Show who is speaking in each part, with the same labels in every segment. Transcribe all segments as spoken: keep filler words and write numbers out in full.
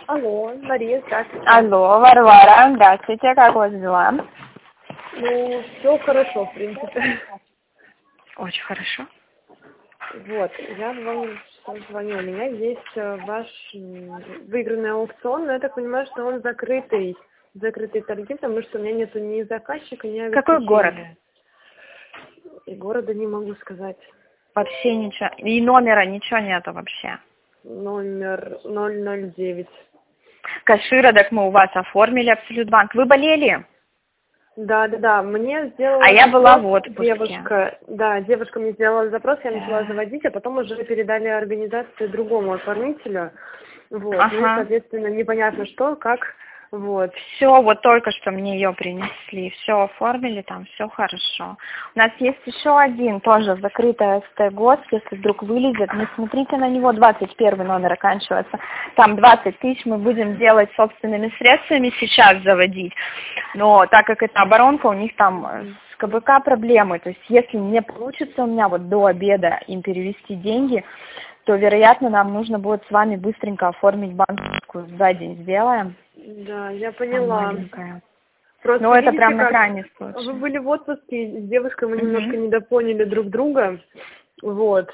Speaker 1: Алло, Мария, здравствуйте.
Speaker 2: Алло, Варвара, здравствуйте, как у вас дела?
Speaker 1: Ну, все хорошо, в принципе.
Speaker 2: Очень хорошо.
Speaker 1: Вот, я вам что звоню. У меня есть э, ваш м, выигранный аукцион, но я так понимаю, что он закрытый, закрытые торги, потому что у меня нету ни заказчика, ни
Speaker 2: Какой город?
Speaker 1: обеспечения. И города не могу сказать.
Speaker 2: Вообще ничего. И номера ничего нету вообще.
Speaker 1: Номер ноль ноль девять.
Speaker 2: Каширодок мы у вас оформили, Абсолютбанк. Вы болели?
Speaker 1: Да, да, да. Мне сделала
Speaker 2: А я была
Speaker 1: запрос
Speaker 2: в отпуске.
Speaker 1: девушка. Да, девушка мне сделала запрос, я начала
Speaker 2: Да.
Speaker 1: заводить, а потом уже передали организацию другому оформителю. Вот. Ну и,
Speaker 2: Ага.
Speaker 1: соответственно, непонятно что, как. Вот.
Speaker 2: Все, вот только что мне ее принесли, все оформили, там все хорошо. У нас есть еще один, тоже закрытый СТ ГОС, если вдруг вылезет, не смотрите на него, двадцать первый номер оканчивается, там двадцать тысяч мы будем делать собственными средствами, сейчас заводить, но так как это оборонка, у них там с КБК проблемы, то есть если не получится у меня вот до обеда им перевести деньги, то, вероятно, нам нужно будет с вами быстренько оформить банковскую, за день сделаем.
Speaker 1: Да, я
Speaker 2: Там
Speaker 1: поняла.
Speaker 2: маленькая.
Speaker 1: Просто
Speaker 2: Ну, это
Speaker 1: видите,
Speaker 2: прям на
Speaker 1: как
Speaker 2: крайний случай.
Speaker 1: вы были в отпуске, с девушкой мы немножко
Speaker 2: Мгм.
Speaker 1: недопоняли друг друга. Вот.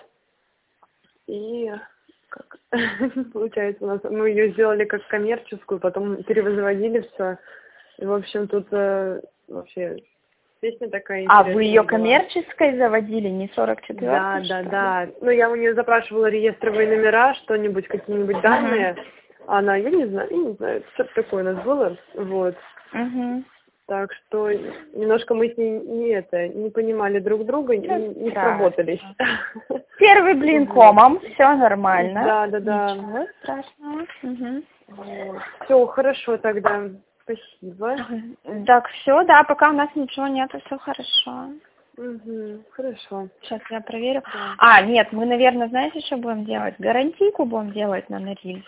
Speaker 1: И как получается у нас, мы ее сделали как коммерческую, потом перевозводили все. И, в общем, тут э, вообще песня такая
Speaker 2: А
Speaker 1: интересная
Speaker 2: вы ее
Speaker 1: была.
Speaker 2: коммерческой заводили, не сорок
Speaker 1: Да,
Speaker 2: четвёртой,
Speaker 1: да,
Speaker 2: что ли?
Speaker 1: да. Ну, я у нее запрашивала реестровые номера, что-нибудь, какие-нибудь данные. Она, я не знаю, я не знаю, что-то такое у нас было. Вот.
Speaker 2: Угу.
Speaker 1: Так что немножко мы с ней не это, не понимали друг друга, не, не сработались.
Speaker 2: Первый блин комом, все нормально.
Speaker 1: Да, да, да.
Speaker 2: Ничего страшного. Угу.
Speaker 1: Все, хорошо тогда. Спасибо.
Speaker 2: Так, все, да, пока у нас ничего нету, все хорошо.
Speaker 1: Угу, хорошо.
Speaker 2: Сейчас я проверю.
Speaker 1: Да.
Speaker 2: А, нет, мы, наверное, знаете, что будем делать? Гарантийку будем делать на Норильск.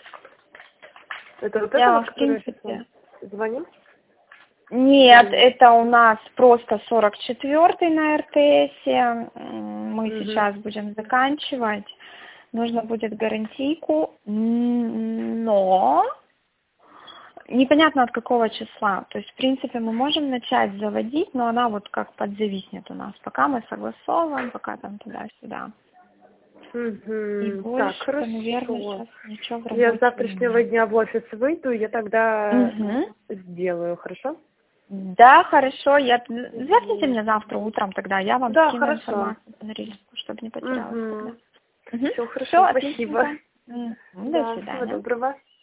Speaker 1: Это вот
Speaker 2: Я
Speaker 1: это
Speaker 2: вам,
Speaker 1: вот,
Speaker 2: в
Speaker 1: которое я
Speaker 2: принципе...
Speaker 1: сейчас звоню?
Speaker 2: Нет,
Speaker 1: Или-
Speaker 2: это у нас просто сорок четвёртый на РТСе. М, Мы
Speaker 1: Мгм.
Speaker 2: сейчас будем заканчивать. Нужно будет гарантийку, м, но непонятно от какого числа. То есть, в принципе, мы можем начать заводить, но она вот как подзависнет у нас, пока мы согласовываем, пока там туда-сюда. И
Speaker 1: Мгм. Так,
Speaker 2: больше, наверное,
Speaker 1: хорошо.
Speaker 2: сейчас ничего в
Speaker 1: Я с
Speaker 2: работе
Speaker 1: завтрашнего
Speaker 2: нет.
Speaker 1: дня в офис выйду, я тогда
Speaker 2: Мгм.
Speaker 1: сделаю, хорошо?
Speaker 2: Да, хорошо. Я... Звоните мне завтра утром тогда, я вам
Speaker 1: Да,
Speaker 2: скину
Speaker 1: хорошо.
Speaker 2: информацию по Норильску, чтобы не потерялась тогда.
Speaker 1: Угу.
Speaker 2: Угу.
Speaker 1: Все
Speaker 2: Все,
Speaker 1: хорошо, спасибо.
Speaker 2: отличненько. Мгм. До
Speaker 1: Да, всего
Speaker 2: свидания.
Speaker 1: доброго.